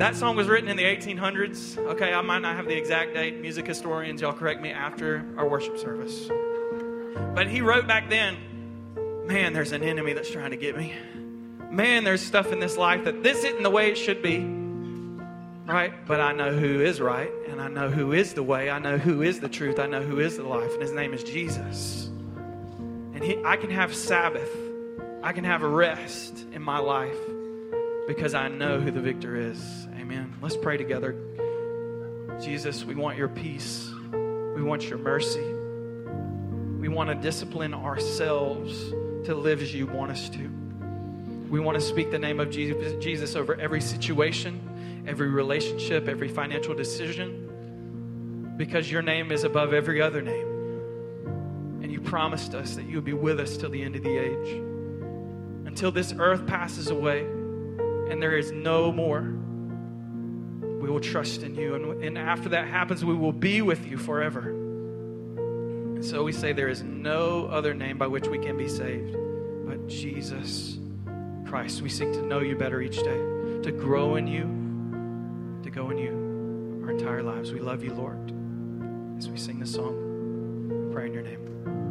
That song was written in the 1800s. Okay, I might not have the exact date. Music historians, y'all correct me after our worship service. But he wrote back then, man, there's an enemy that's trying to get me. Man, there's stuff in this life that this isn't the way it should be. Right? But I know who is right, and I know who is the way. I know who is the truth. I know who is the life, and his name is Jesus. And I can have Sabbath. I can have a rest in my life because I know who the victor is. Amen. Let's pray together. Jesus, we want your peace. We want your mercy. We want to discipline ourselves to live as you want us to. We want to speak the name of Jesus over every situation, every relationship, every financial decision, because your name is above every other name. And you promised us that you would be with us till the end of the age. Until this earth passes away and there is no more, we will trust in you. And after that happens, we will be with you forever. And so we say there is no other name by which we can be saved but Jesus Christ. We seek to know you better each day, to grow in you, to go in you our entire lives. We love you, Lord. As we sing this song, we pray in your name.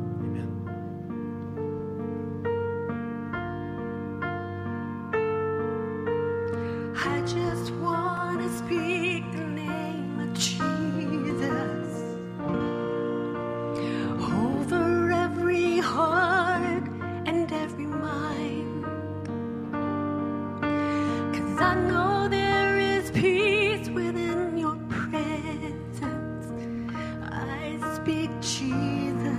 I just want to speak the name of Jesus over every heart and every mind, 'cause I know there is peace within your presence. I speak Jesus.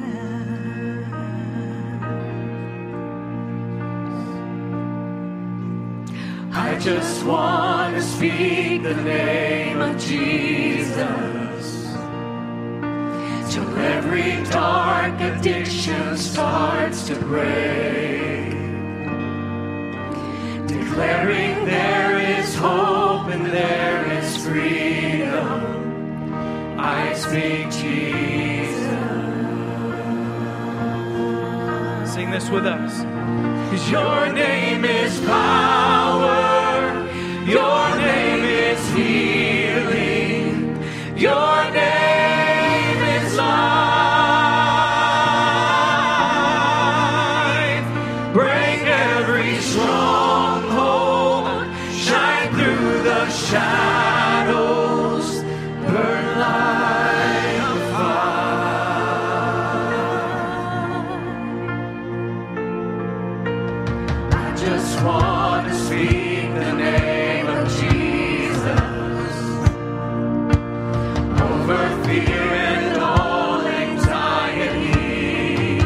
I just want to speak the name of Jesus till every dark addiction starts to break, declaring there is hope and there is freedom. I speak Jesus. Sing this with us. 'Cause your name is power, your name is healing, your name is life. Break every stronghold, shine through the shadows, burn like a fire. I just want to speak the name of Jesus over fear and all anxiety,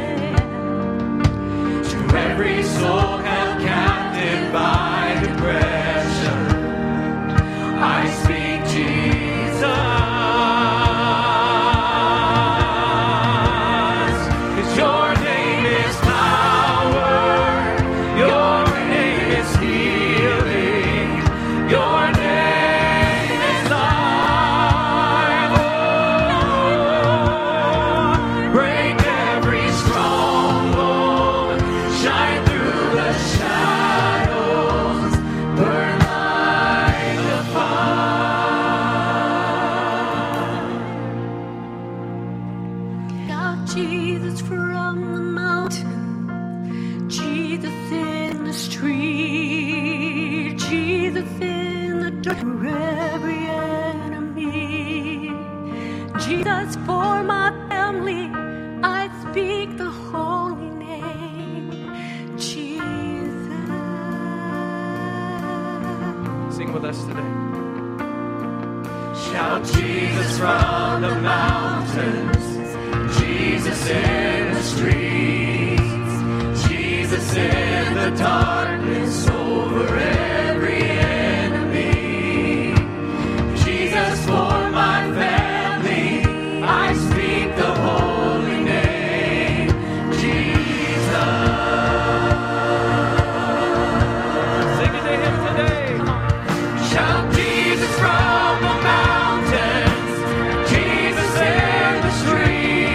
to every soul held captive by depression. I speak Jesus, 'cause your name is power, your name is healing, your name is life. Oh, break every stronghold, shine through the shadows, burn like a fire. Shout Jesus from the mountain, Jesus in the street, Jesus in the dark for every enemy, Jesus for my family. I speak the holy name, Jesus. Sing with us today. Shout Jesus from the mountains, Jesus in the streets, Jesus in the darkness over every enemy, Jesus for my family. I speak the holy name, Jesus. Sing it to him today. Shout Jesus from the mountains, Jesus in the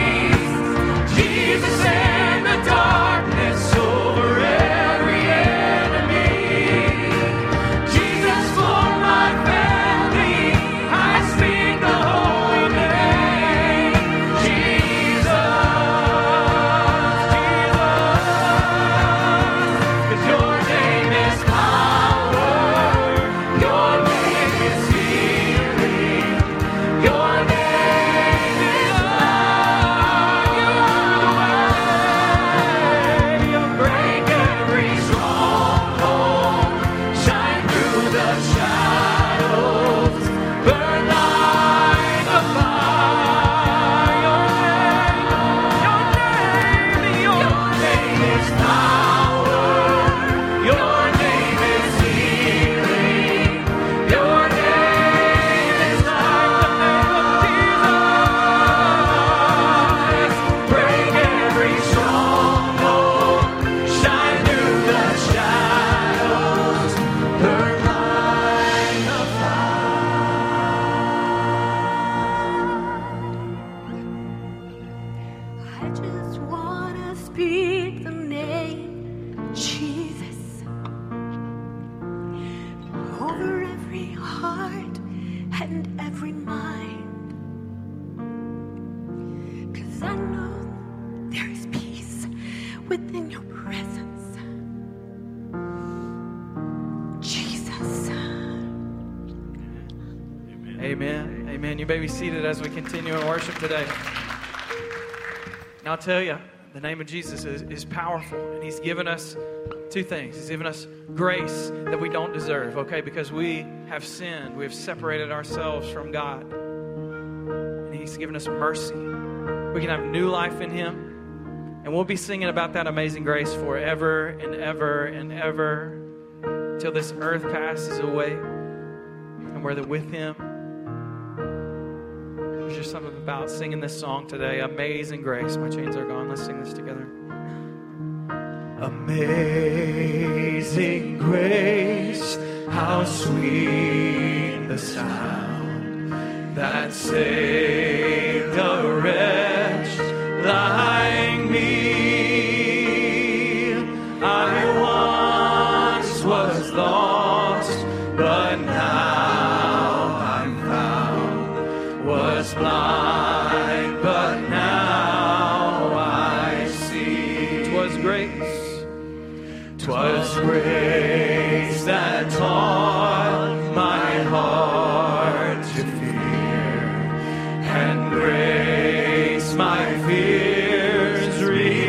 streets, Jesus in the darkness over every I just want to speak the name Jesus over every heart and every mind. 'Cause I know there is peace within your presence. Jesus. Amen. Amen. You may be seated as we continue in worship today. And I'll tell you, the name of Jesus is powerful. And He's given us two things. He's given us grace that we don't deserve, okay? Because we have sinned. We have separated ourselves from God. And He's given us mercy. We can have new life in Him. And we'll be singing about that amazing grace forever and ever and ever till this earth passes away. And we're with Him. There's just something about singing this song today. Amazing grace. My chains are gone. Let's sing this together. Amazing grace, how sweet the sound that saved a wretch like me. I once was lost, but now I'm found. Was blind, but now I see. 'Twas grace, 'twas grace that taught my heart to fear, and grace my fears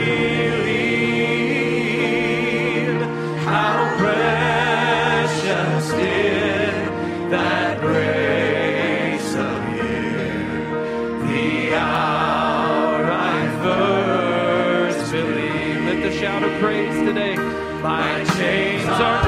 relieved. How precious did that grace appear, the hour I first believed. Let the shout of praise today. My chains are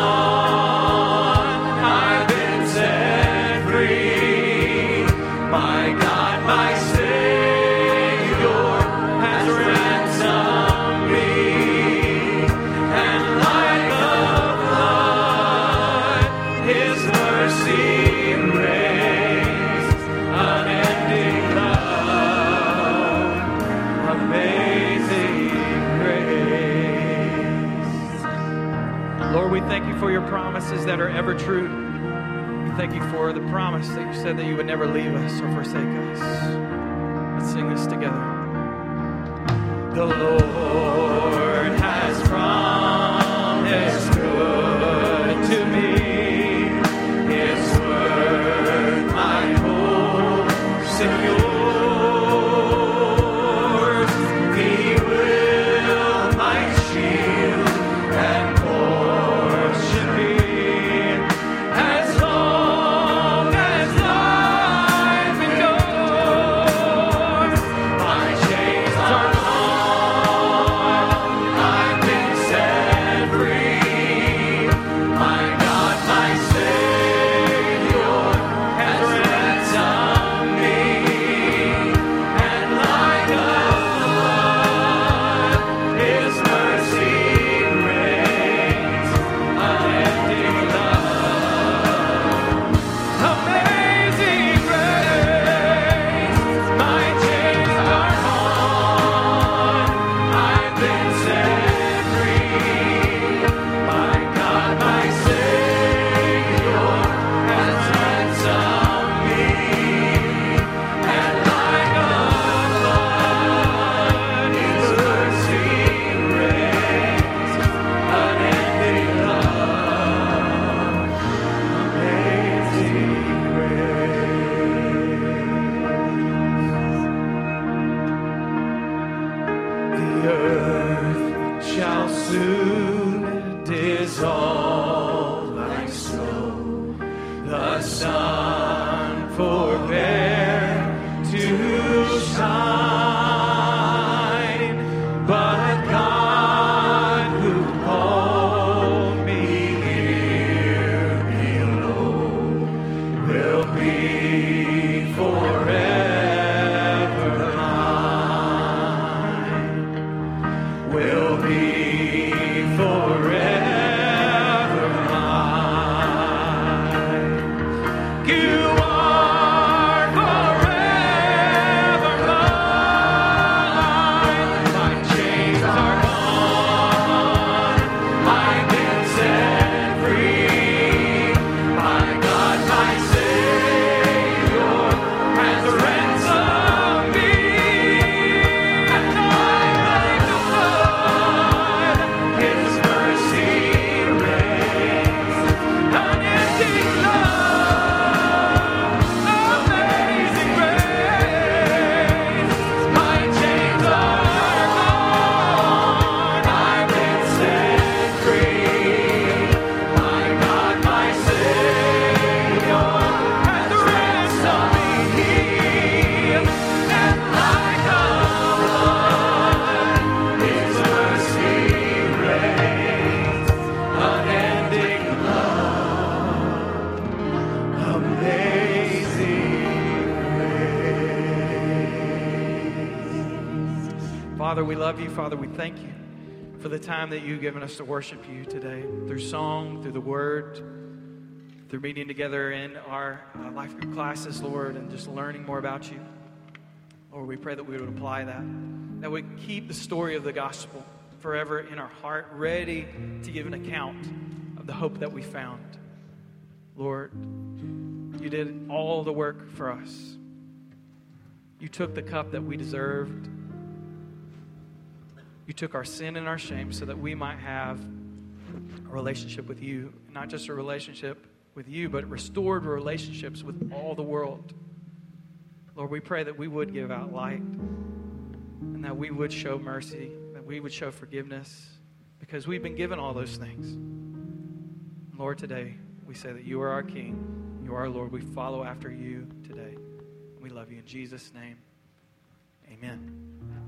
gone, I've been set free. My God, my Savior has ransomed me. And like a flood, His mercy raised unending love, amazing grace. Lord, we thank you for your promises that are ever true. We thank you for the promise that you said that you would never leave us or forsake us. Let's sing this together. The Lord has promised good to me. His word, my hope secures. He will my shield and portion be. As long as life endures, my chains are gone. I've been set free. My God, my Savior has ransomed me. And like a flood, His mercy reigns, unending love. Amazing grace, my chains are gone. I've been set free. My God, my Savior has ransomed me. And like a flood, His mercy reigns, unending love, amazing grace. The earth shall soon dissolve like snow. The sun forbear to shine, but God who called me here below will be forever mine. Will be forever Father, we love you. Father, we thank you for the time that you've given us to worship you today through song, through the word, through meeting together in our life group classes, Lord, and just learning more about you. Lord, we pray that we would apply that we keep the story of the gospel forever in our heart, ready to give an account of the hope that we found. Lord, you did all the work for us. You took the cup that we deserved. You took our sin and our shame so that we might have a relationship with you. Not just a relationship with you, but restored relationships with all the world. Lord, we pray that we would give out light and that we would show mercy, that we would show forgiveness, because we've been given all those things. Lord, today we say that you are our King, you are our Lord. We follow after you today. We love you in Jesus' name. Amen.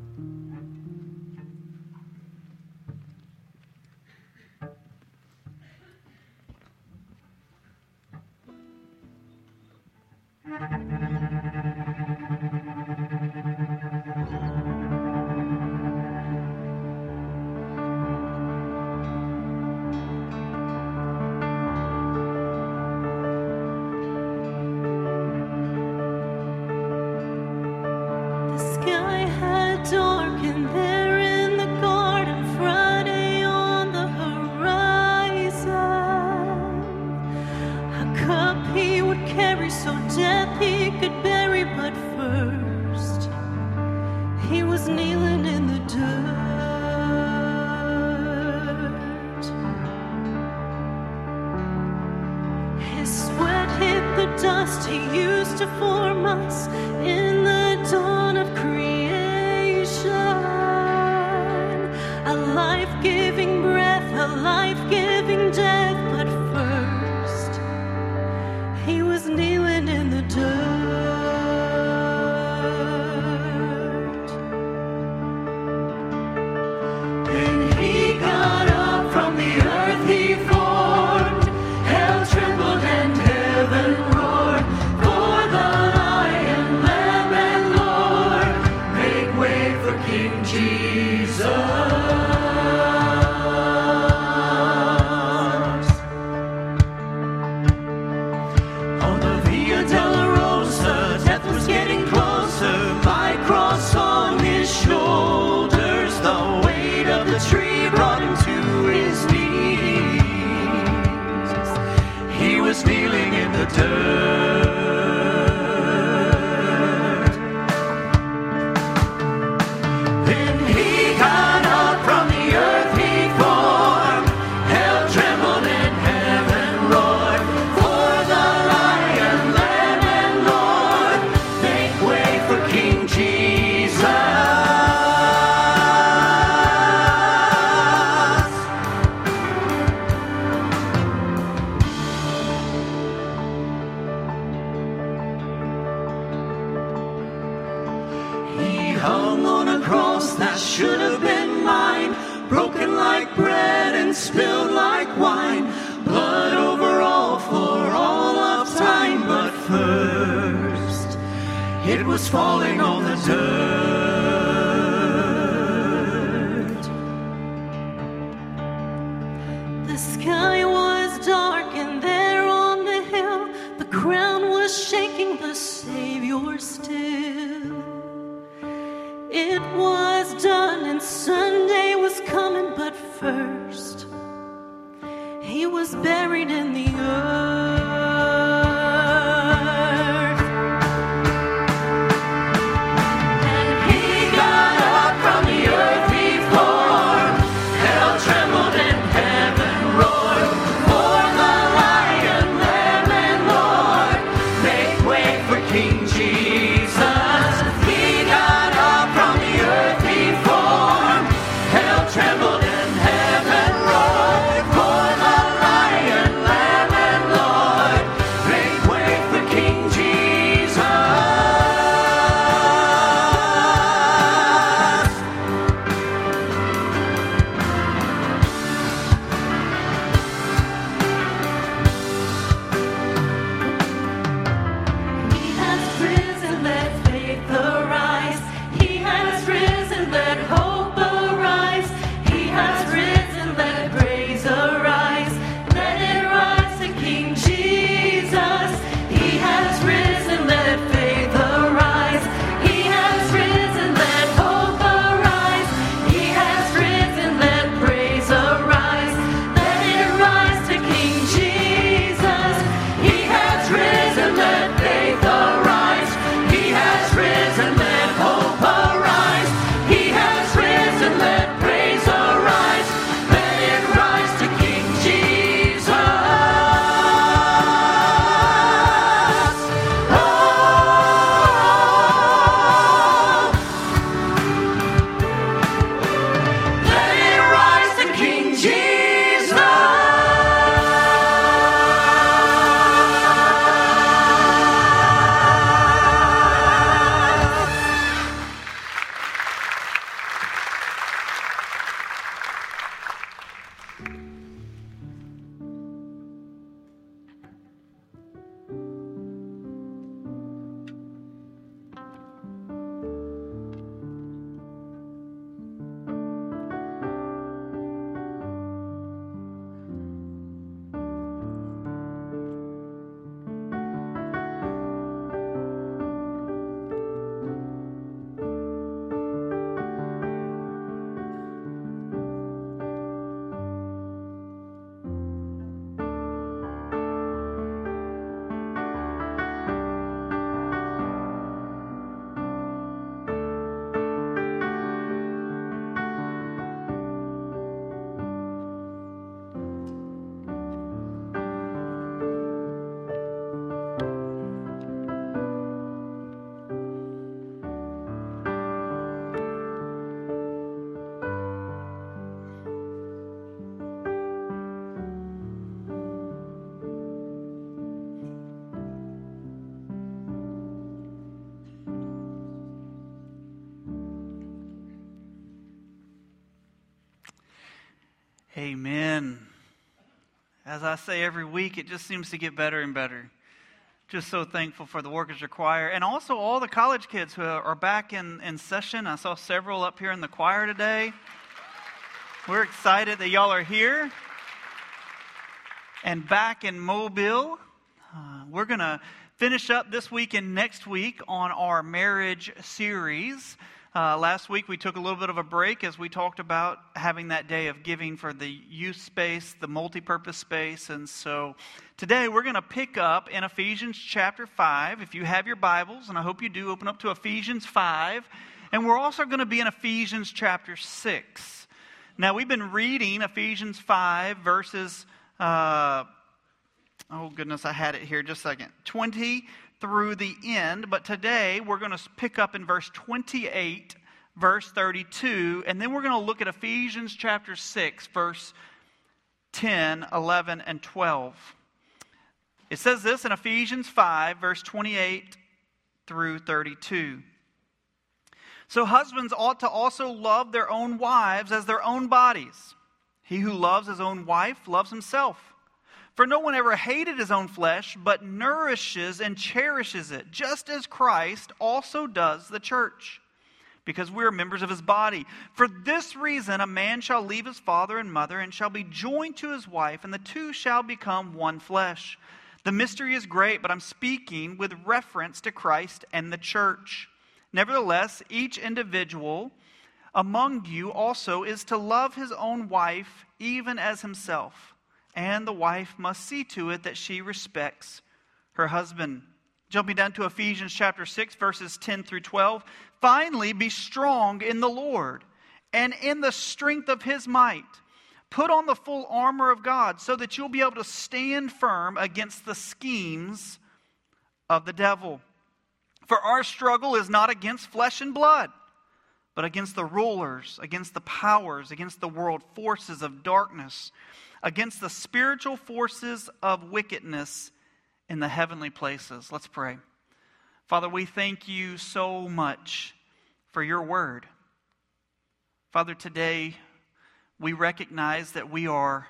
Falling on the dirt. The sky was dark, and there on the hill, the ground was shaking, the Savior still. It was done, and Sunday was coming, but first, he was buried in the earth. Trembled in heaven, roared, for the Lion, Lamb, Amen. As I say every week, it just seems to get better and better. Just so thankful for the orchestra choir and also all the college kids who are back in session. I saw several up here in the choir today. We're excited that y'all are here and back in Mobile. We're going to finish up this week and next week on our marriage series. Last week we took a little bit of a break as we talked about having that day of giving for the youth space, the multi-purpose space. And so today we're going to pick up in Ephesians chapter 5. If you have your Bibles, and I hope you do, open up to Ephesians 5. And we're also going to be in Ephesians chapter 6. Now we've been reading Ephesians 5 verses, oh goodness, I had it here just a second, 20 through the end, but today we're going to pick up in verse 28, verse 32, and then we're going to look at Ephesians chapter 6, verse 10, 11, and 12. It says this in Ephesians 5, verse 28 through 32. So husbands ought to also love their own wives as their own bodies. He who loves his own wife loves himself. For no one ever hated his own flesh, but nourishes and cherishes it, just as Christ also does the church, because we are members of his body. For this reason, a man shall leave his father and mother, and shall be joined to his wife, and the two shall become one flesh. The mystery is great, but I'm speaking with reference to Christ and the church. Nevertheless, each individual among you also is to love his own wife, even as himself. And the wife must see to it that she respects her husband. Jumping down to Ephesians chapter 6, verses 10 through 12. Finally, be strong in the Lord and in the strength of his might. Put on the full armor of God so that you'll be able to stand firm against the schemes of the devil. For our struggle is not against flesh and blood, but against the rulers, against the powers, against the world forces of darkness, against the spiritual forces of wickedness in the heavenly places. Let's pray. Father, we thank you so much for your word. Father, today we recognize that we are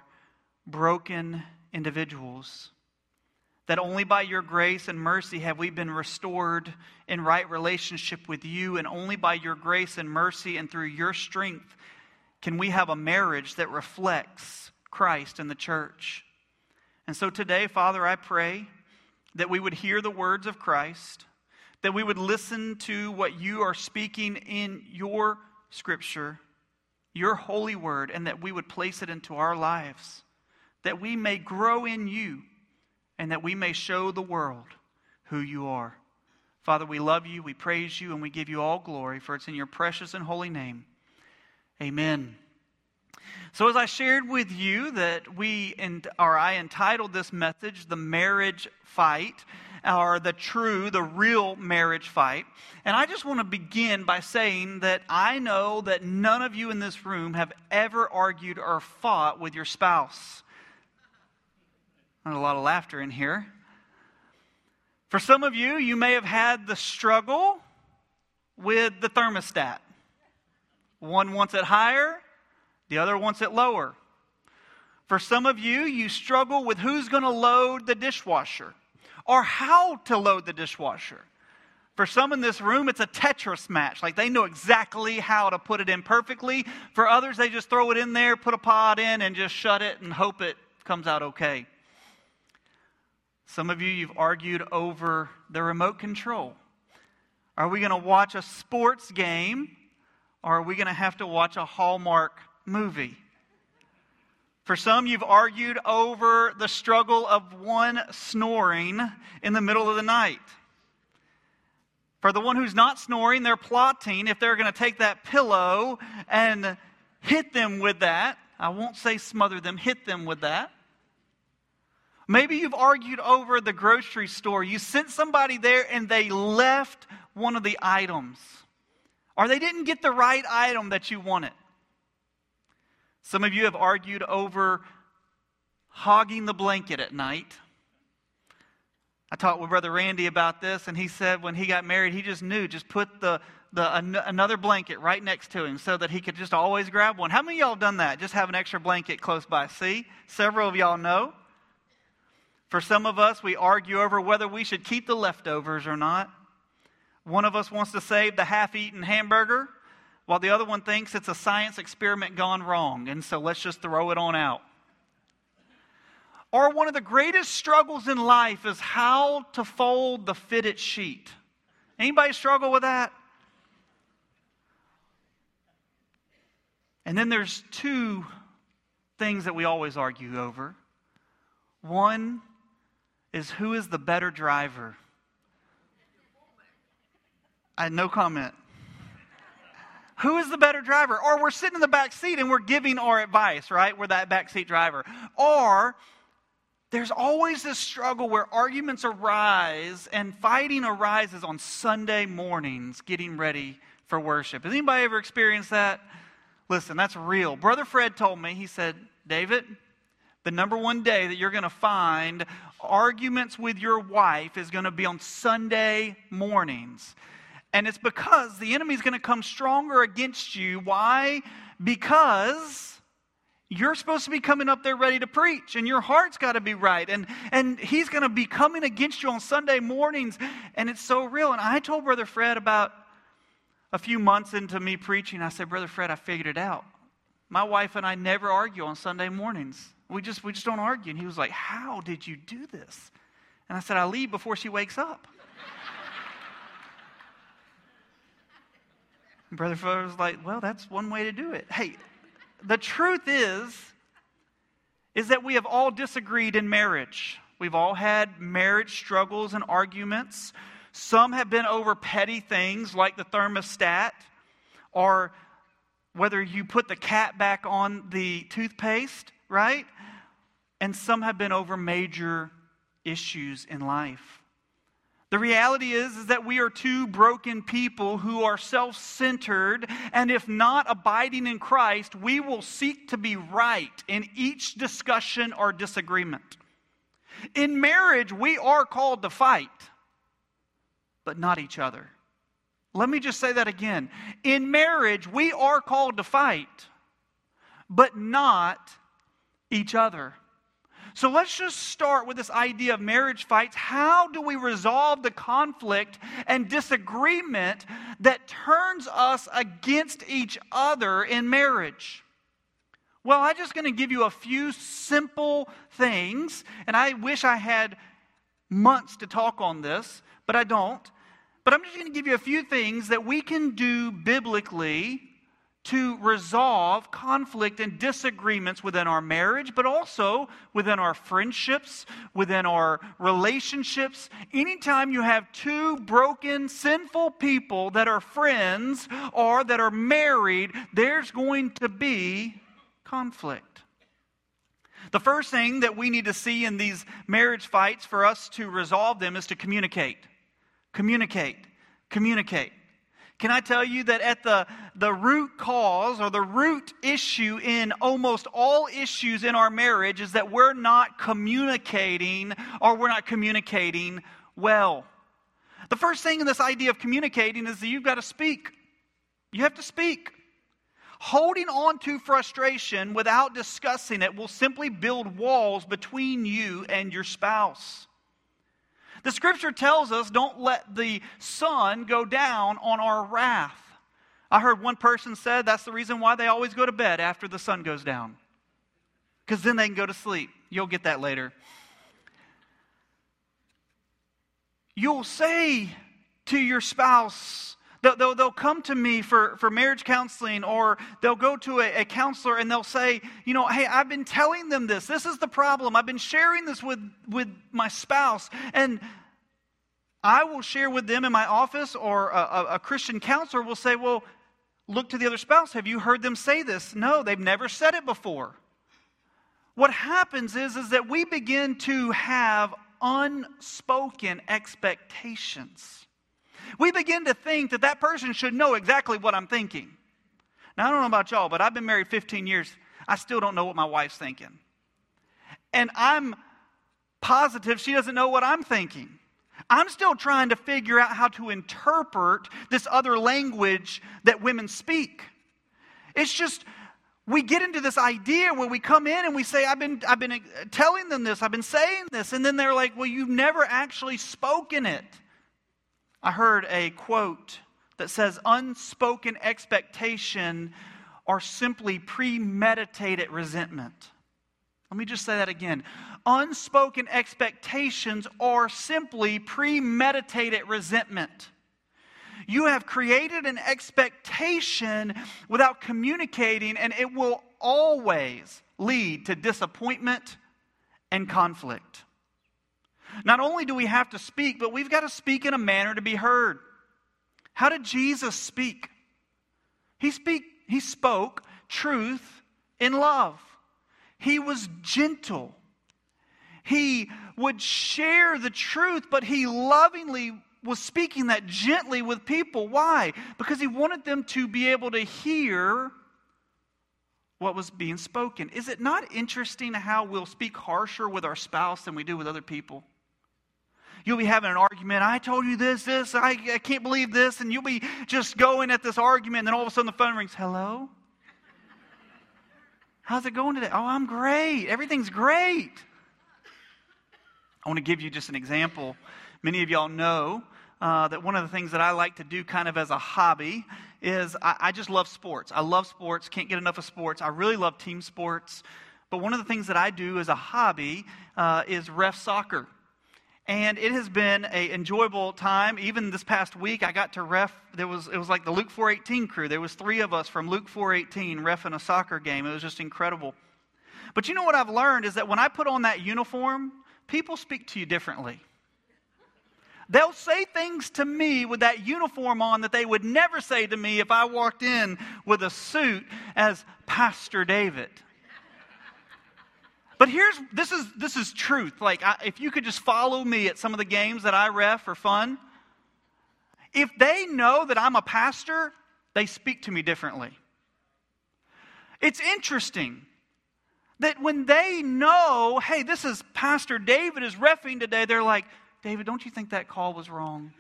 broken individuals, that only by your grace and mercy have we been restored in right relationship with you, and only by your grace and mercy and through your strength can we have a marriage that reflects Christ and the church. And so today, Father, I pray that we would hear the words of Christ, that we would listen to what you are speaking in your scripture, your holy word, and that we would place it into our lives, that we may grow in you, and that we may show the world who you are. Father, we love you, we praise you, and we give you all glory, for it's in your precious and holy name. Amen. So as I shared with you that I entitled this message, The Marriage Fight, or the real marriage fight. And I just want to begin by saying that I know that none of you in this room have ever argued or fought with your spouse. There's a lot of laughter in here. For some of you, you may have had the struggle with the thermostat. One wants it higher, the other wants it lower. For some of you, you struggle with who's going to load the dishwasher or how to load the dishwasher. For some in this room, it's a Tetris match. Like they know exactly how to put it in perfectly. For others, they just throw it in there, put a pod in, and just shut it and hope it comes out okay. Some of you, you've argued over the remote control. Are we going to watch a sports game, or are we going to have to watch a Hallmark movie? For some, you've argued over the struggle of one snoring in the middle of the night. For the one who's not snoring, they're plotting if they're going to take that pillow and hit them with that. I won't say smother them, hit them with that. Maybe you've argued over the grocery store. You sent somebody there and they left one of the items, or they didn't get the right item that you wanted. Some of you have argued over hogging the blanket at night. I talked with Brother Randy about this, and he said when he got married, he just knew, just put the another blanket right next to him so that he could just always grab one. How many of y'all have done that? Just have an extra blanket close by. See? Several of y'all know. For some of us, we argue over whether we should keep the leftovers or not. One of us wants to save the half-eaten hamburger, while the other one thinks it's a science experiment gone wrong, and so let's just throw it on out. Or one of the greatest struggles in life is how to fold the fitted sheet. Anybody struggle with that? And then there's two things that we always argue over. One is who is the better driver. I had no comment. Who is the better driver? Or we're sitting in the back seat and we're giving our advice, right? We're that back seat driver. Or there's always this struggle where arguments arise and fighting arises on Sunday mornings getting ready for worship. Has anybody ever experienced that? Listen, that's real. Brother Fred told me, he said, David, the number one day that you're going to find arguments with your wife is going to be on Sunday mornings. And it's because the enemy's going to come stronger against you. Why? Because you're supposed to be coming up there ready to preach, and your heart's got to be right. And he's going to be coming against you on Sunday mornings, and it's so real. And I told Brother Fred about a few months into me preaching, I said, Brother Fred, I figured it out. My wife and I never argue on Sunday mornings. We just don't argue. And he was like, how did you do this? And I said, I leave before she wakes up. And Brother Fred was like, well, that's one way to do it. Hey, the truth is that we have all disagreed in marriage. We've all had marriage struggles and arguments. Some have been over petty things like the thermostat, or whether you put the cap back on the toothpaste, right? And some have been over major issues in life. The reality is that we are two broken people who are self-centered, and if not abiding in Christ, we will seek to be right in each discussion or disagreement. In marriage, we are called to fight, but not each other. Let me just say that again. In marriage, we are called to fight, but not each other. So let's just start with this idea of marriage fights. How do we resolve the conflict and disagreement that turns us against each other in marriage? Well, I'm just going to give you a few simple things, and I wish I had months to talk on this, but I don't. But I'm just going to give you a few things that we can do biblically to resolve conflict and disagreements within our marriage, but also within our friendships, within our relationships. Anytime you have two broken, sinful people that are friends or that are married, there's going to be conflict. The first thing that we need to see in these marriage fights for us to resolve them is to communicate. Communicate. Communicate. Can I tell you that at the root cause or the root issue in almost all issues in our marriage is that we're not communicating, or we're not communicating well. The first thing in this idea of communicating is that you've got to speak. You have to speak. Holding on to frustration without discussing it will simply build walls between you and your spouse. The scripture tells us, don't let the sun go down on our wrath. I heard one person said that's the reason why they always go to bed after the sun goes down. Because then they can go to sleep. You'll get that later. You'll say to your spouse, they'll come to me for marriage counseling, or they'll go to a counselor and they'll say, hey, I've been telling them this. This is the problem. I've been sharing this with my spouse. And I will share with them in my office, or a Christian counselor will say, well, look to the other spouse. Have you heard them say this? No, they've never said it before. What happens is that we begin to have unspoken expectations. We begin to think that person should know exactly what I'm thinking. Now, I don't know about y'all, but I've been married 15 years. I still don't know what my wife's thinking. And I'm positive she doesn't know what I'm thinking. I'm still trying to figure out how to interpret this other language that women speak. It's just, we get into this idea where we come in and we say, I've been telling them this, I've been saying this, and then they're like, well, you've never actually spoken it. I heard a quote that says, unspoken expectation are simply premeditated resentment. Let me just say that again. Unspoken expectations are simply premeditated resentment. You have created an expectation without communicating, and it will always lead to disappointment and conflict. Not only do we have to speak, but we've got to speak in a manner to be heard. How did Jesus speak? He spoke truth in love. He was gentle. He would share the truth, but he lovingly was speaking that gently with people. Why? Because he wanted them to be able to hear what was being spoken. Is it not interesting how we'll speak harsher with our spouse than we do with other people? You'll be having an argument. I told you this, I can't believe this. And you'll be just going at this argument. And then all of a sudden the phone rings. Hello? How's it going today? Oh, I'm great. Everything's great. I want to give you just an example. Many of y'all know that one of the things that I like to do kind of as a hobby is I just love sports. I love sports. Can't get enough of sports. I really love team sports. But one of the things that I do as a hobby is ref soccer. And it has been an enjoyable time. Even this past week, I got to ref. It was like the Luke 418 crew. There was 3 of us from Luke 418 reffing a soccer game. It was just incredible. But you know what I've learned is that when I put on that uniform, people speak to you differently. They'll say things to me with that uniform on that they would never say to me if I walked in with a suit as Pastor David. But this is truth. Like, if you could just follow me at some of the games that I ref for fun, if they know that I'm a pastor, they speak to me differently. It's interesting that when they know, hey, this is Pastor David is reffing today, they're like, David, don't you think that call was wrong?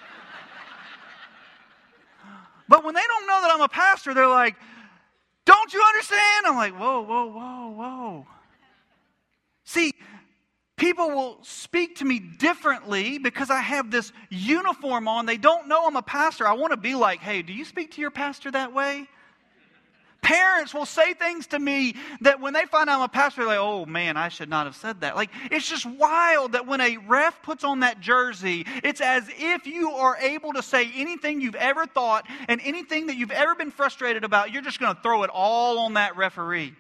But when they don't know that I'm a pastor, they're like, don't you understand? I'm like, whoa, whoa, whoa, whoa. See, people will speak to me differently because I have this uniform on. They don't know I'm a pastor. I want to be like, hey, do you speak to your pastor that way? Parents will say things to me that when they find out I'm a pastor, they're like, oh man, I should not have said that. Like, it's just wild that when a ref puts on that jersey, it's as if you are able to say anything you've ever thought and anything that you've ever been frustrated about, you're just going to throw it all on that referee.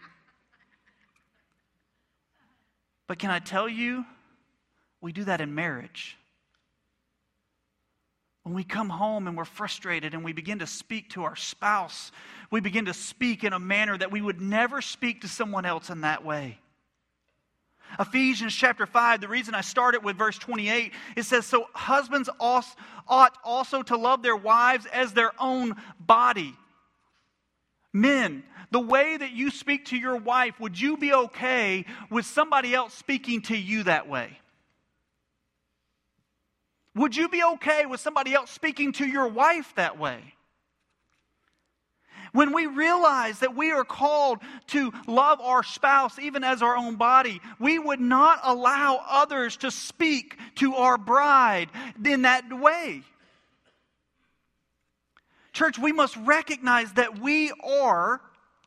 But can I tell you, we do that in marriage. When we come home and we're frustrated and we begin to speak to our spouse, we begin to speak in a manner that we would never speak to someone else in that way. Ephesians chapter 5, the reason I started with verse 28, it says, so husbands ought also to love their wives as their own body. Men, the way that you speak to your wife, would you be okay with somebody else speaking to you that way? Would you be okay with somebody else speaking to your wife that way? When we realize that we are called to love our spouse even as our own body, we would not allow others to speak to our bride in that way. Church, we must recognize that we are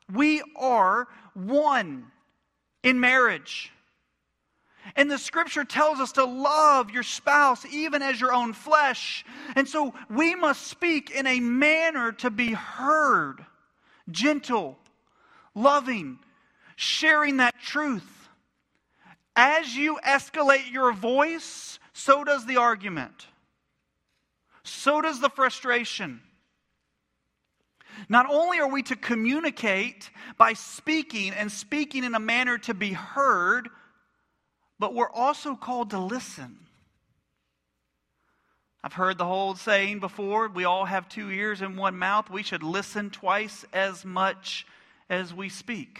one in marriage. And the scripture tells us to love your spouse even as your own flesh. And so we must speak in a manner to be heard. Gentle, loving, sharing that truth. As you escalate your voice, so does the argument. So does the frustration. Not only are we to communicate by speaking and speaking in a manner to be heard, but we're also called to listen. I've heard the whole saying before, we all have 2 ears and 1 mouth. We should listen twice as much as we speak.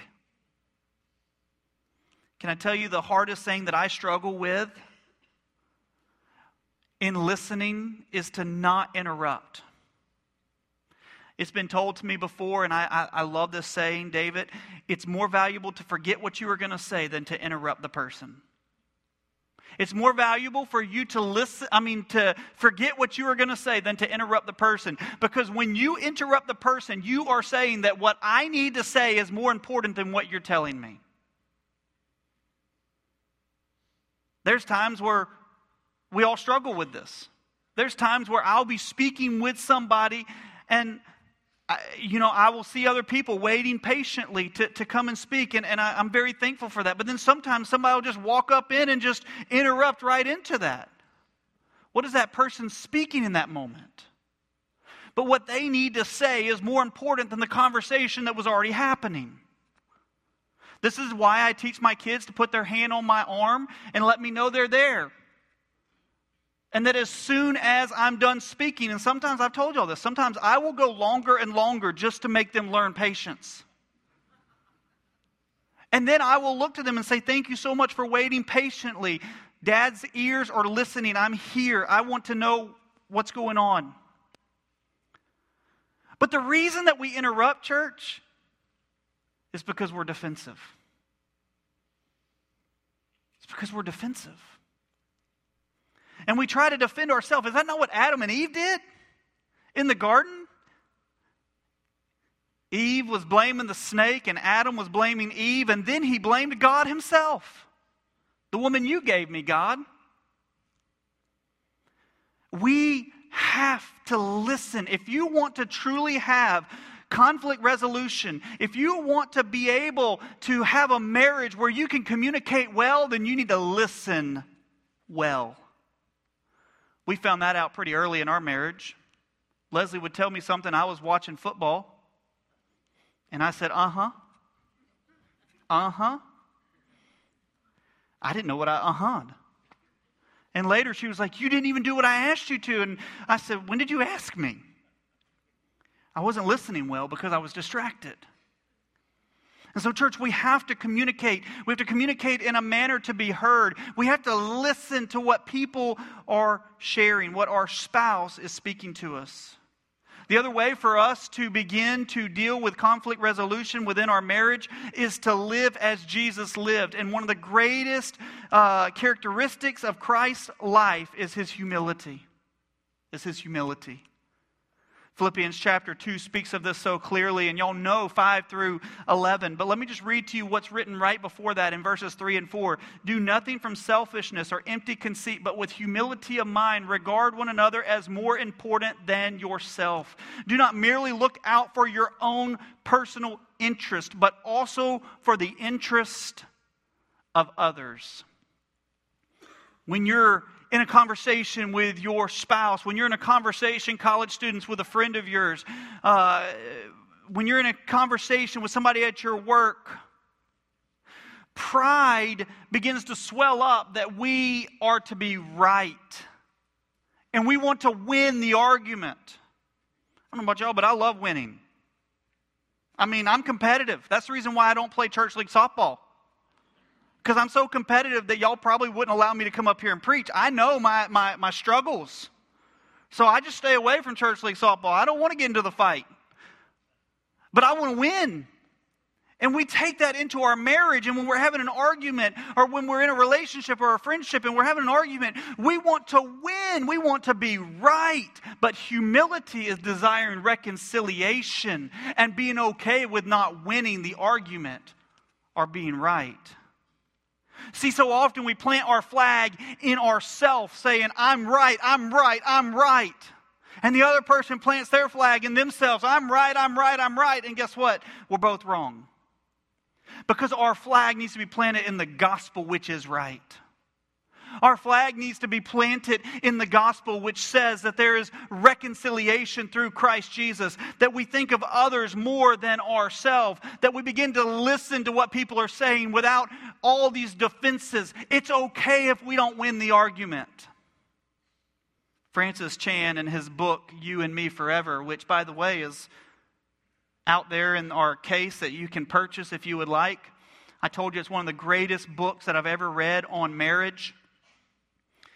Can I tell you the hardest thing that I struggle with in listening is to not interrupt. It's been told to me before, and I love this saying, David, it's more valuable to forget what you were going to say than to interrupt the person. It's more valuable for you to forget what you were going to say than to interrupt the person. Because when you interrupt the person, you are saying that what I need to say is more important than what you're telling me. There's times where we all struggle with this. There's times where I'll be speaking with somebody and I will see other people waiting patiently to come and speak, and I'm very thankful for that. But then sometimes somebody will just walk up in and just interrupt right into that. What is that person speaking in that moment? But what they need to say is more important than the conversation that was already happening. This is why I teach my kids to put their hand on my arm and let me know they're there. And that as soon as I'm done speaking, and sometimes I've told y'all this, sometimes I will go longer and longer just to make them learn patience. And then I will look to them and say, thank you so much for waiting patiently. Dad's ears are listening. I'm here. I want to know what's going on. But the reason that we interrupt, church, is because we're defensive. It's because we're defensive. And we try to defend ourselves. Is that not what Adam and Eve did in the garden? Eve was blaming the snake and Adam was blaming Eve, and then he blamed God himself. The woman you gave me, God. We have to listen. If you want to truly have conflict resolution, if you want to be able to have a marriage where you can communicate well, then you need to listen well. We found that out pretty early in our marriage. Leslie would tell me something. I was watching football. And I said, uh-huh. Uh-huh. I didn't know what I uh-huh'd. And later she was like, you didn't even do what I asked you to. And I said, when did you ask me? I wasn't listening well because I was distracted. And so, church, we have to communicate. We have to communicate in a manner to be heard. We have to listen to what people are sharing, what our spouse is speaking to us. The other way for us to begin to deal with conflict resolution within our marriage is to live as Jesus lived. And one of the greatest characteristics of Christ's life is his humility. Philippians chapter 2 speaks of this so clearly, and y'all know 5 through 11. But let me just read to you what's written right before that in verses 3 and 4. Do nothing from selfishness or empty conceit, but with humility of mind, regard one another as more important than yourself. Do not merely look out for your own personal interest, but also for the interest of others. When you're in a conversation with your spouse, when you're in a conversation, college students, with a friend of yours, when you're in a conversation with somebody at your work, pride begins to swell up that we are to be right. And we want to win the argument. I don't know about y'all, but I love winning. I mean, I'm competitive. That's the reason why I don't play church league softball. Because I'm so competitive that y'all probably wouldn't allow me to come up here and preach. I know my struggles. So I just stay away from church league softball. I don't want to get into the fight. But I want to win. And we take that into our marriage, and when we're having an argument, or when we're in a relationship or a friendship and we're having an argument, we want to win. We want to be right. But humility is desiring reconciliation and being okay with not winning the argument or being right. See, so often we plant our flag in ourselves, saying, I'm right, I'm right, I'm right. And the other person plants their flag in themselves, I'm right, I'm right, I'm right. And guess what? We're both wrong. Because our flag needs to be planted in the gospel, which is right. Our flag needs to be planted in the gospel, which says that there is reconciliation through Christ Jesus, that we think of others more than ourselves, that we begin to listen to what people are saying without all these defenses. It's okay if we don't win the argument. Francis Chan, in his book, You and Me Forever, which, by the way, is out there in our case that you can purchase if you would like. I told you it's one of the greatest books that I've ever read on marriage.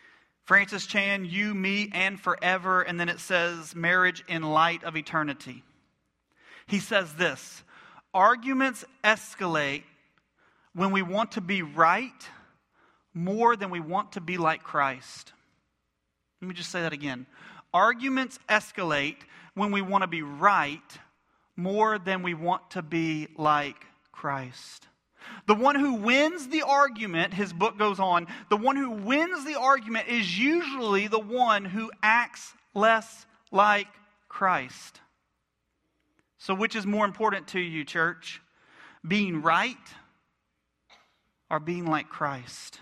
Francis Chan, you, me, and forever. And then it says marriage in light of eternity. He says this: arguments escalate when we want to be right more than we want to be like Christ. Let me just say that again. Arguments escalate when we want to be right more than we want to be like Christ. The one who wins the argument, his book goes on, the one who wins the argument is usually the one who acts less like Christ. So which is more important to you, church? Being right or being like Christ?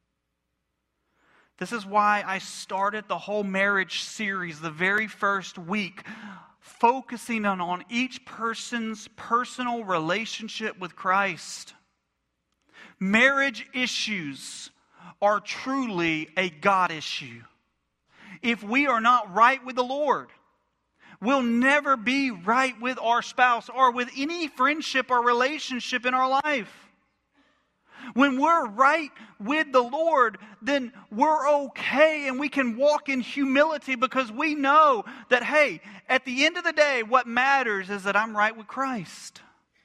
This is why I started the whole marriage series the very first week, focusing on each person's personal relationship with Christ. Marriage issues are truly a God issue. If we are not right with the Lord, we'll never be right with our spouse or with any friendship or relationship in our life. When we're right with the Lord, then we're okay and we can walk in humility because we know that, hey, at the end of the day, what matters is that I'm right with Christ.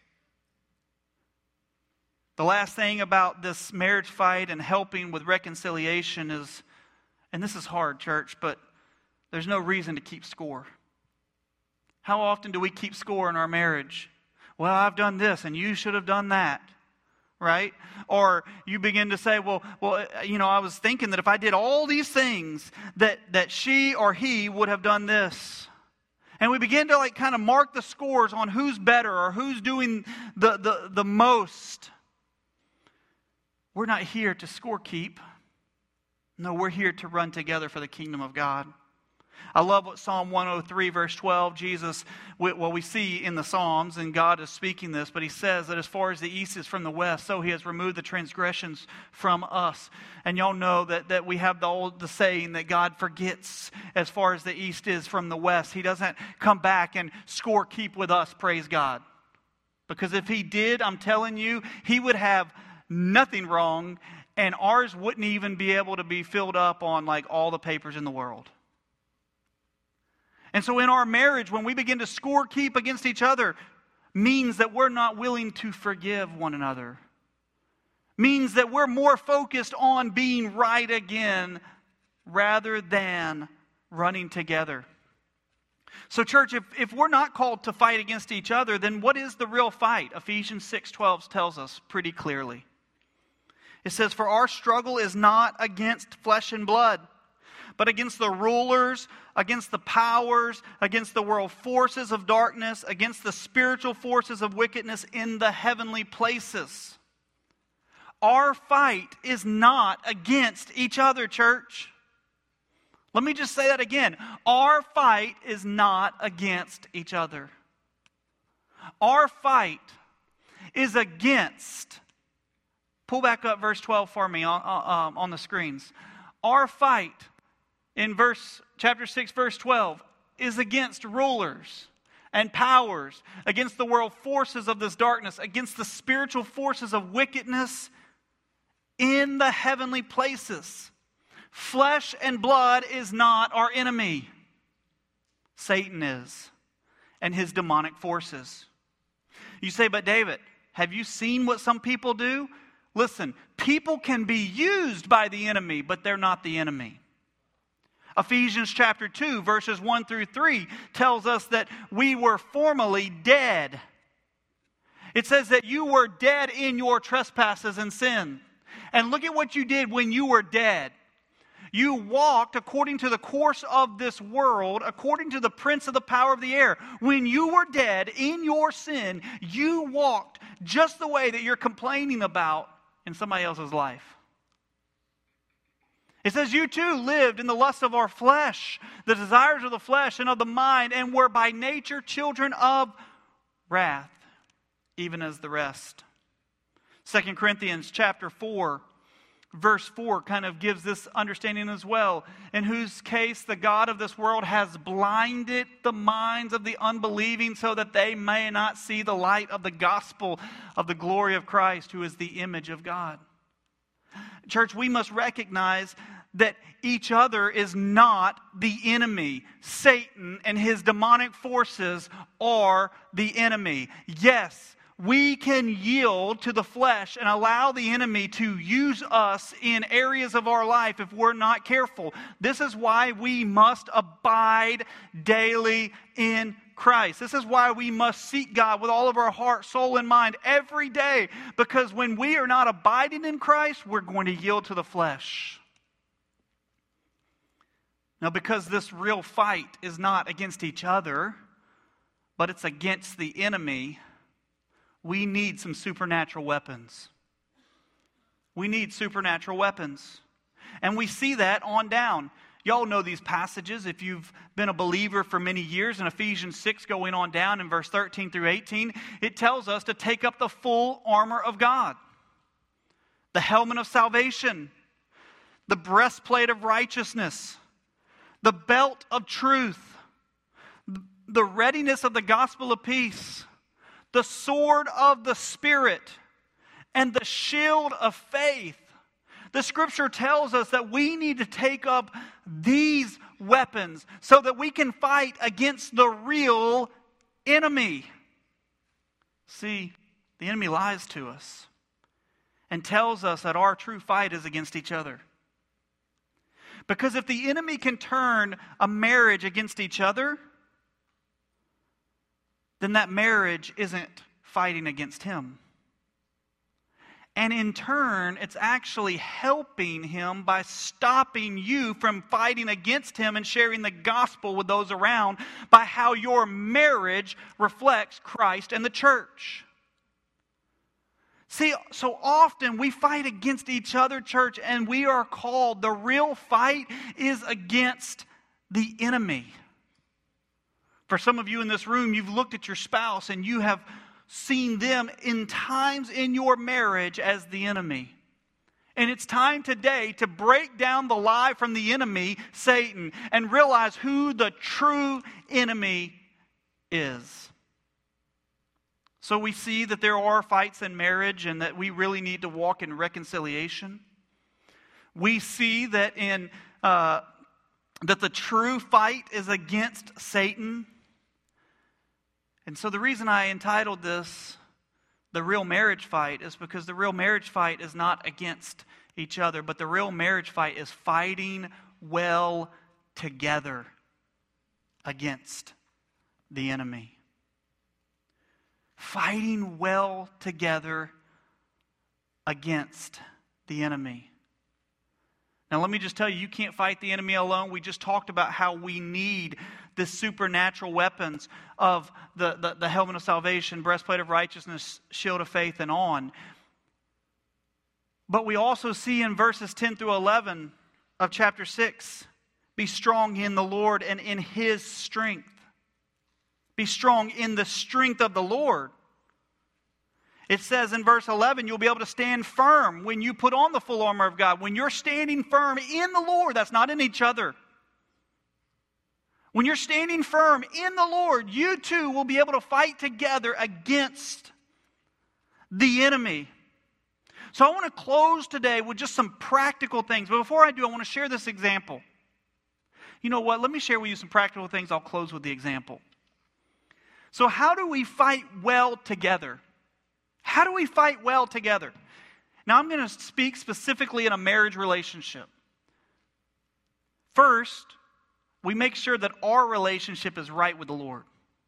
The last thing about this marriage fight and helping with reconciliation is, and this is hard, church, but there's no reason to keep score. How often do we keep score in our marriage? Well, I've done this and you should have done that. Right? Or you begin to say, well, I was thinking that if I did all these things, that she or he would have done this. And we begin to kind of mark the scores on who's better or who's doing the most. We're not here to score keep. No, we're here to run together for the kingdom of God. I love what Psalm 103 verse 12, we see in the Psalms, and God is speaking this, but he says that as far as the east is from the west, so he has removed the transgressions from us. And y'all know that we have the saying that God forgets as far as the east is from the west. He doesn't come back and score keep with us, praise God. Because if he did, I'm telling you, he would have nothing wrong, and ours wouldn't even be able to be filled up on all the papers in the world. And so in our marriage, when we begin to score keep against each other, means that we're not willing to forgive one another. Means that we're more focused on being right again rather than running together. So church, if we're not called to fight against each other, then what is the real fight? Ephesians 6:12 tells us pretty clearly. It says, "For our struggle is not against flesh and blood, but against the rulers, against the powers, against the world forces of darkness, against the spiritual forces of wickedness in the heavenly places." Our fight is not against each other, church. Let me just say that again. Our fight is not against each other. Our fight is against, pull back up verse 12 for me on the screens. Our fight in chapter 6, verse 12, is against rulers and powers, against the world forces of this darkness, against the spiritual forces of wickedness in the heavenly places. Flesh and blood is not our enemy. Satan is, and his demonic forces. You say, but David, have you seen what some people do? Listen, people can be used by the enemy, but they're not the enemy. Ephesians chapter 2, verses 1 through 3 tells us that we were formerly dead. It says that you were dead in your trespasses and sin. And look at what you did when you were dead. You walked according to the course of this world, according to the prince of the power of the air. When you were dead in your sin, you walked just the way that you're complaining about in somebody else's life. It says you too lived in the lust of our flesh, the desires of the flesh and of the mind, and were by nature children of wrath, even as the rest. 2 Corinthians chapter 4, verse 4 kind of gives this understanding as well. In whose case the God of this world has blinded the minds of the unbelieving so that they may not see the light of the gospel of the glory of Christ, who is the image of God. Church, we must recognize that each other is not the enemy. Satan and his demonic forces are the enemy. Yes, we can yield to the flesh and allow the enemy to use us in areas of our life if we're not careful. This is why we must abide daily in Christ. This is why we must seek God with all of our heart, soul, and mind every day. Because when we are not abiding in Christ, we're going to yield to the flesh. Now, because this real fight is not against each other, but it's against the enemy, we need some supernatural weapons. We need supernatural weapons. And we see that on down. Y'all know these passages if you've been a believer for many years. In Ephesians 6 going on down in verse 13 through 18, it tells us to take up the full armor of God. The helmet of salvation, the breastplate of righteousness, the belt of truth, the readiness of the gospel of peace, the sword of the Spirit, and the shield of faith. The Scripture tells us that we need to take up these weapons so that we can fight against the real enemy. See, the enemy lies to us and tells us that our true fight is against each other. Because if the enemy can turn a marriage against each other, then that marriage isn't fighting against him. And in turn, it's actually helping him by stopping you from fighting against him and sharing the gospel with those around by how your marriage reflects Christ and the church. See, so often we fight against each other, church, and we are called, the real fight is against the enemy. For some of you in this room, you've looked at your spouse and you have seen them in times in your marriage as the enemy. And it's time today to break down the lie from the enemy, Satan, and realize who the true enemy is. So we see that there are fights in marriage and that we really need to walk in reconciliation. We see that that the true fight is against Satan. And so the reason I entitled this, The Real Marriage Fight, is because the real marriage fight is not against each other, but the real marriage fight is fighting well together against the enemy. Fighting well together against the enemy. Now let me just tell you, you can't fight the enemy alone. We just talked about how we need the supernatural weapons of the helmet of salvation, breastplate of righteousness, shield of faith, and on. But we also see in verses 10 through 11 of chapter 6, be strong in the Lord and in His strength. Be strong in the strength of the Lord. It says in verse 11, you'll be able to stand firm when you put on the full armor of God. When you're standing firm in the Lord, that's not in each other. When you're standing firm in the Lord, you too will be able to fight together against the enemy. So I want to close today with just some practical things. But before I do, I want to share this example. You know what? Let me share with you some practical things. I'll close with the example. So how do we fight well together? How do we fight well together? Now I'm going to speak specifically in a marriage relationship. First, we make sure that our relationship is right with the Lord.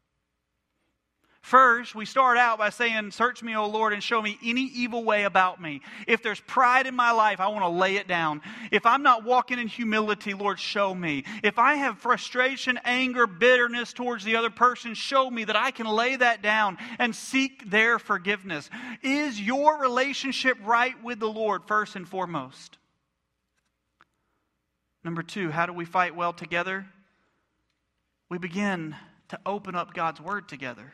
First, we start out by saying, search me, O Lord, and show me any evil way about me. If there's pride in my life, I want to lay it down. If I'm not walking in humility, Lord, show me. If I have frustration, anger, bitterness towards the other person, show me that I can lay that down and seek their forgiveness. Is your relationship right with the Lord, first and foremost? Number two, how do we fight well together? We begin to open up God's Word together.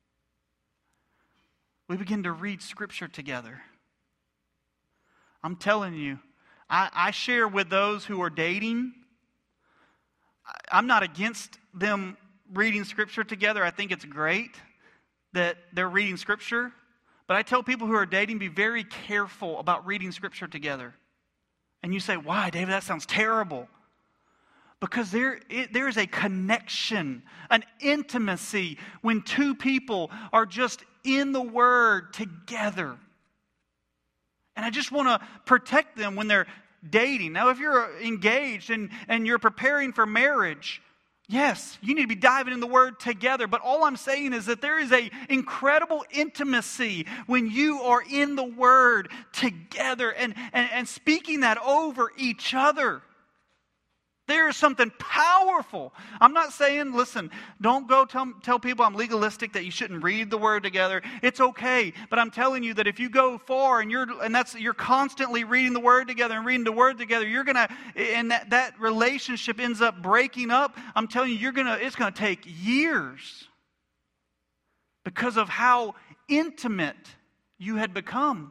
We begin to read Scripture together. I'm telling you, I share with those who are dating. I'm not against them reading Scripture together. I think it's great that they're reading Scripture. But I tell people who are dating, be very careful about reading Scripture together. And you say, why, David? That sounds terrible. Because there is a connection, an intimacy when two people are just in the Word together. And I just want to protect them when they're dating. Now, if you're engaged and you're preparing for marriage, yes, you need to be diving in the Word together. But all I'm saying is that there is an incredible intimacy when you are in the Word together and speaking that over each other. There is something powerful. I'm not saying, listen, don't go tell people I'm legalistic that you shouldn't read the Word together. It's okay, but I'm telling you that if you go far and you're constantly reading the Word together and reading the Word together, and that relationship ends up breaking up. I'm telling you, it's gonna take years because of how intimate you had become.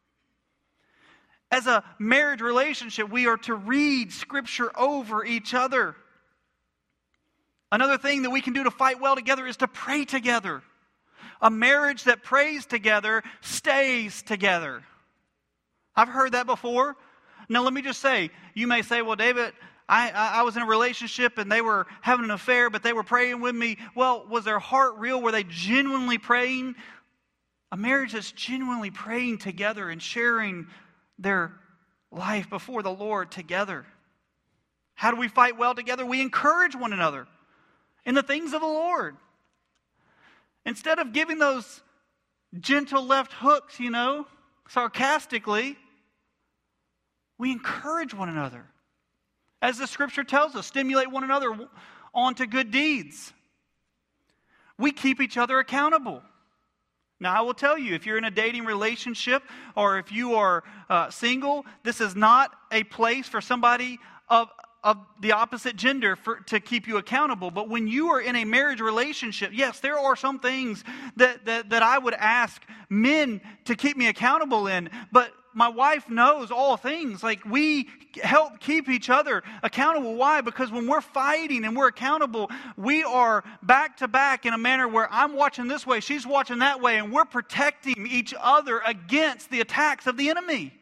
As a marriage relationship, we are to read Scripture over each other. Another thing that we can do to fight well together is to pray together. A marriage that prays together stays together. I've heard that before. Now, let me just say, you may say, well, David, I was in a relationship and they were having an affair, but they were praying with me. Well, was their heart real? Were they genuinely praying? A marriage that's genuinely praying together and sharing their life before the Lord together. How do we fight well together? We encourage one another in the things of the Lord. Instead of giving those gentle left hooks, sarcastically, we encourage one another. As the Scripture tells us, stimulate one another onto good deeds. We keep each other accountable. Now, I will tell you, if you're in a dating relationship or if you are single, this is not a place for somebody of the opposite gender to keep you accountable. But when you are in a marriage relationship, yes, there are some things that I would ask men to keep me accountable in. But my wife knows all things. Like, we help keep each other accountable. Why? Because when we're fighting and we're accountable, we are back to back in a manner where I'm watching this way, she's watching that way, and we're protecting each other against the attacks of the enemy.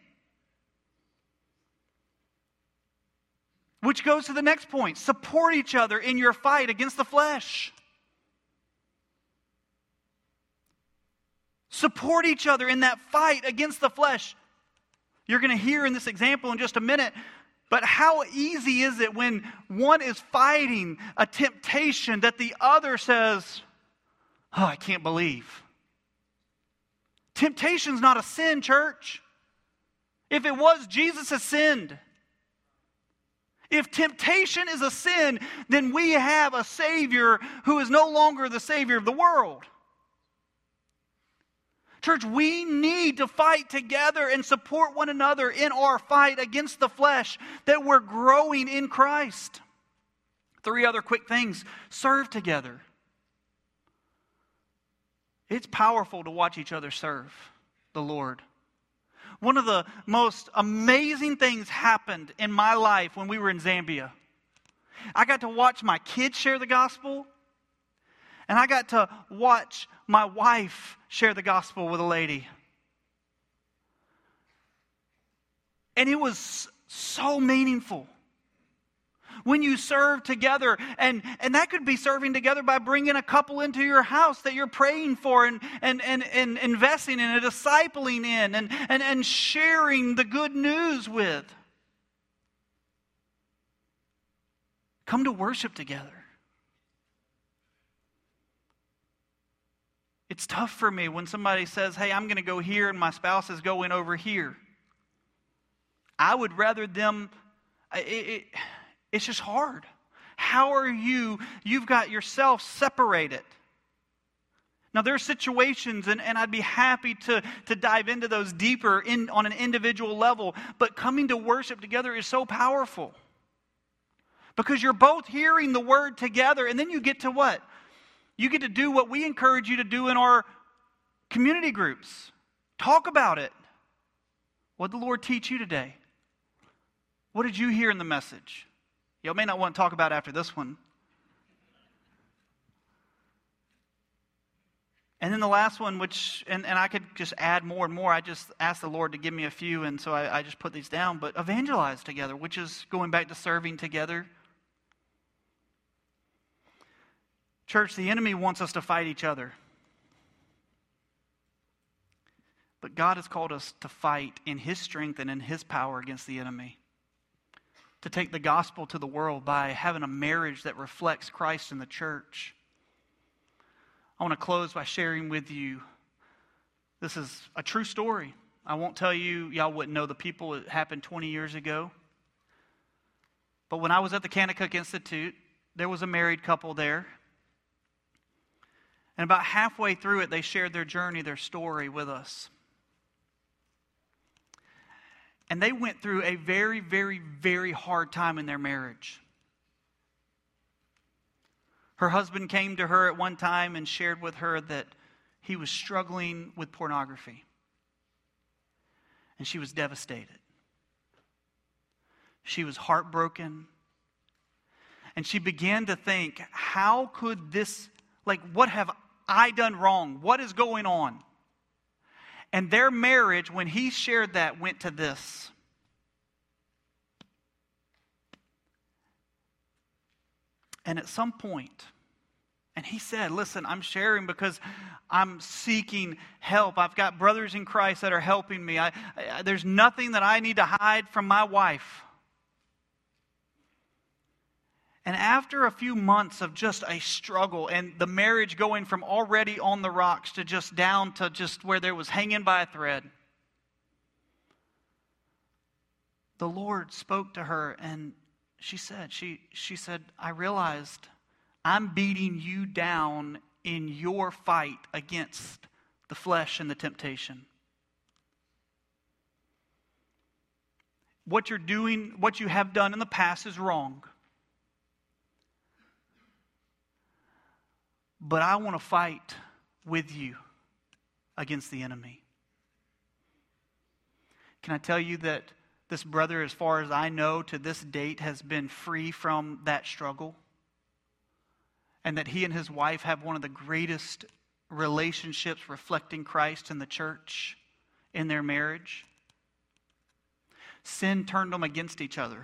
Which goes to the next point. Support each other in your fight against the flesh. Support each other in that fight against the flesh. You're going to hear in this example in just a minute, but how easy is it when one is fighting a temptation that the other says, oh, I can't believe. Temptation's not a sin, church. If it was, Jesus has sinned. If temptation is a sin, then we have a Savior who is no longer the Savior of the world. Church, we need to fight together and support one another in our fight against the flesh, that we're growing in Christ. 3 other quick things. Serve together. It's powerful to watch each other serve the Lord. One of the most amazing things happened in my life when we were in Zambia. I got to watch my kids share the gospel, and I got to watch my wife share the gospel with a lady. And it was so meaningful. When you serve together, and that could be serving together by bringing a couple into your house that you're praying for and investing in and discipling in and sharing the good news with. Come to worship together. It's tough for me when somebody says, hey, I'm going to go here and my spouse is going over here. I would rather them... It's just hard. How are you've got yourself separated. Now there are situations, and I'd be happy to dive into those deeper on an individual level, but coming to worship together is so powerful. Because you're both hearing the word together, and then you get to what? You get to do what we encourage you to do in our community groups. Talk about it. What did the Lord teach you today? What did you hear in the message? You may not want to talk about it after this one. And then the last one, which, and I could just add more and more. I just asked the Lord to give me a few, and so I just put these down. But evangelize together, which is going back to serving together. Church, the enemy wants us to fight each other. But God has called us to fight in His strength and in His power against the enemy. To take the gospel to the world by having a marriage that reflects Christ in the church. I want to close by sharing with you, this is a true story. I won't tell you, y'all wouldn't know the people. It happened 20 years ago. But when I was at the Kanakuk Institute, there was a married couple there. And about halfway through it, they shared their journey, their story with us. And they went through a very, very, very hard time in their marriage. Her husband came to her at one time and shared with her that he was struggling with pornography. And she was devastated. She was heartbroken. And she began to think, how could this, what have I done wrong? What is going on? And their marriage, when he shared that, went to this. And at some point, and he said, listen, I'm sharing because I'm seeking help. I've got brothers in Christ that are helping me. There's nothing that I need to hide from my wife. And after a few months of just a struggle and the marriage going from already on the rocks to just down to just where there was hanging by a thread, the Lord spoke to her and she said, I realized I'm beating you down in your fight against the flesh and the temptation. What you're doing, what you have done in the past is wrong. But I want to fight with you against the enemy. Can I tell you that this brother, as far as I know, to this date has been free from that struggle? And that he and his wife have one of the greatest relationships reflecting Christ in the church in their marriage? Sin turned them against each other.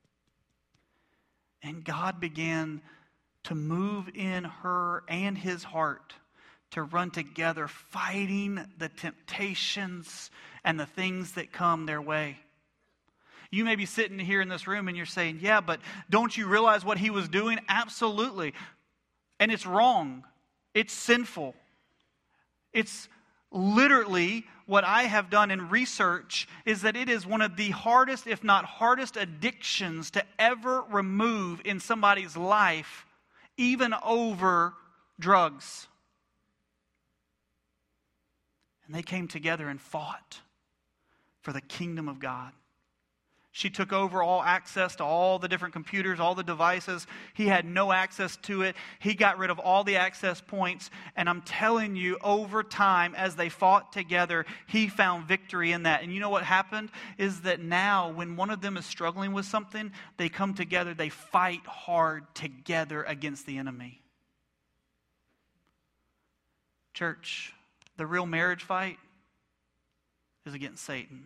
And God began to move in her and his heart to run together, fighting the temptations and the things that come their way. You may be sitting here in this room and you're saying, yeah, but don't you realize what he was doing? Absolutely. And it's wrong. It's sinful. It's literally what I have done in research is that it is one of the hardest, if not hardest, addictions to ever remove in somebody's life, even over drugs. And they came together and fought for the kingdom of God. She took over all access to all the different computers, all the devices. He had no access to it. He got rid of all the access points. And I'm telling you, over time, as they fought together, he found victory in that. And you know what happened? Is that now, when one of them is struggling with something, they come together, they fight hard together against the enemy. Church, the real marriage fight is against Satan.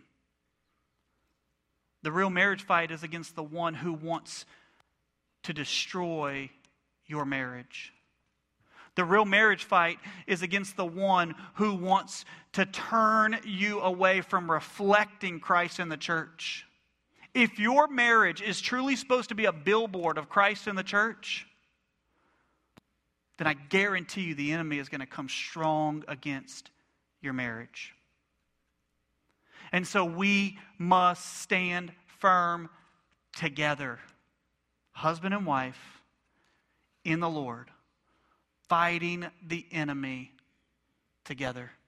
The real marriage fight is against the one who wants to destroy your marriage. The real marriage fight is against the one who wants to turn you away from reflecting Christ in the church. If your marriage is truly supposed to be a billboard of Christ in the church, then I guarantee you the enemy is going to come strong against your marriage. And so we must stand firm together, husband and wife, in the Lord, fighting the enemy together.